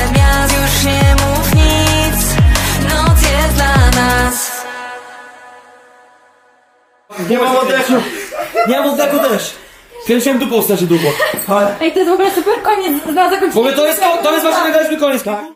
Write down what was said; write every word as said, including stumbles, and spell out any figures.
Zamiast już nie mów nic, noc jest dla nas. Nie mam oddechu! Nie mam oddechu też! Kręciłem dupą, straszy dupą. Ej, to jest w ogóle super koniec na zakończenie. W ogóle to jest, to jest właśnie nagraliśmy koniec, tak?